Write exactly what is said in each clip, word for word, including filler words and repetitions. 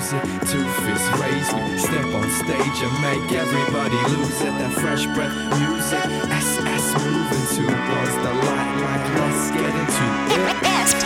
music. Two fists raise me, step on stage and make everybody lose it. That fresh breath music, S S moving towards the light, like let's get into it.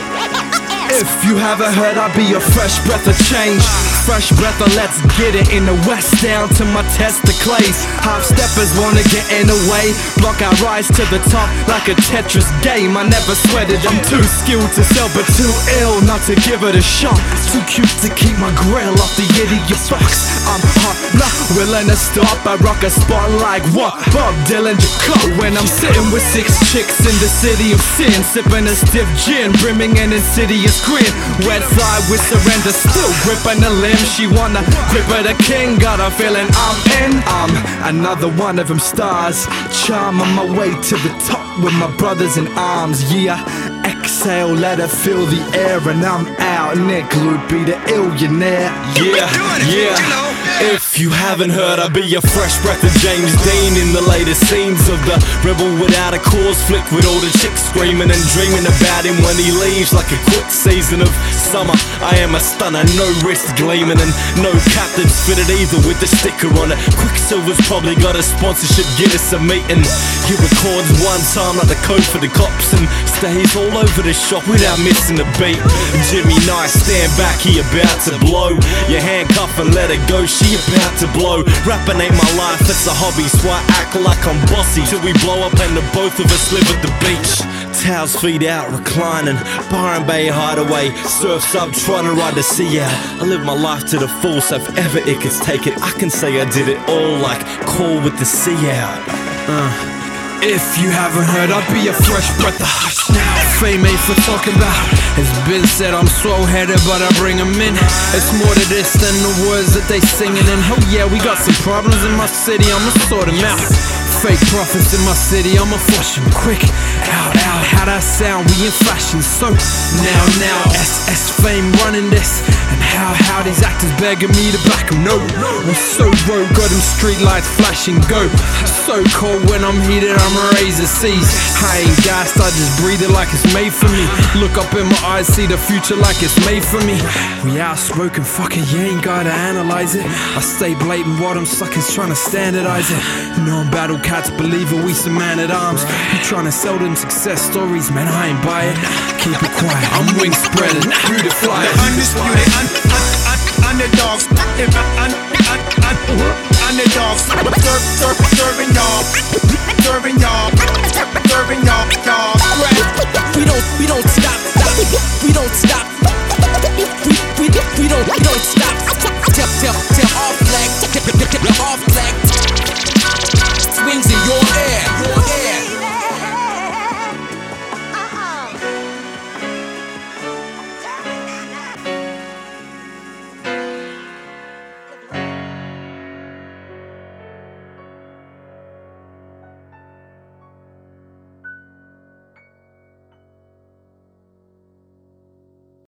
If you haven't heard, I'll be a fresh breath of change. Fresh breath of let's get it in the west, down to my testicles. Half steppers wanna get in the way, block our rise to the top like a Tetris game. I never sweated, I'm too skilled to sell but too ill not to give it a shot. Too cute to keep my grill off the idiot box. I'm hot, not willing to stop. I rock a spot like what? Bob Dylan Jacob. When I'm sitting with six chicks in the city of sin, sipping a stiff gin, brimming an insidious grin. Wet side with surrender, still gripping the limb. She wanna grip of the king, got a feeling I'm in. I'm another one of them stars, charm on my way to the top with my brothers in arms. Yeah, exhale, let her fill the air, and I'm out. Nick Luke be the illionaire. Yeah, yeah. If you haven't heard, I'll be a fresh breath of James Dean in the latest scenes of the rebel without a cause flick, with all the chicks screaming and dreaming about him when he leaves like a quick season of summer. I am a stunner, no wrist gleaming and no captain's fitted either with the sticker on it. Quicksilver's probably got a sponsorship Guinness a meeting. He records one time like the code for the cops and stays all over the shop without missing a beat. Jimmy Nice, stand back, he about to blow. You handcuff and let her go, she about to blow. Rapping ain't my life, it's a hobby, so I act like I'm bossy till we blow up and the both of us live at the beach. Towels feet out, reclining, Byron Bay hideaway, surfs up, trying to ride the sea out. I live my life to the full, so if ever it could take it, I can say I did it all like Call with the sea out. Uh. If you haven't heard, I'll be a fresh breath of hush now. Fame ain't for talking about. It's been said I'm slow-headed, but I bring them in. It's more to this than the words that they singing. And oh yeah, we got some problems in my city, I'ma sort them out. Fake prophets in my city, I'ma flush them quick. Out, out, how that sound, we in fashion. So now, now, S S Fame running this. And how, how these actors begging me to back them. No, I'm so broke, got them street lights flashing, go. So cold when I'm heated, I'm a razor seas. I ain't gassed, I just breathe it like it's made for me. Look up in my eyes, see the future like it's made for me. We outspoken, fuck it, you ain't gotta analyze it. I stay blatant while them suckers trying to standardize it. No battle cats, believe it, we some man at arms. You trying to sell them success stories, man, I ain't buy it. Keep it quiet, I'm wing spreading, who the fly? The undisputed un, un, un, underdogs, un, un, un, un, underdogs, serve, serve, serving y'all, serving y'all, serving y'all, y'all. We don't, we don't stop, stop. We don't stop. We, we, we don't, we don't stop. Tell, tell.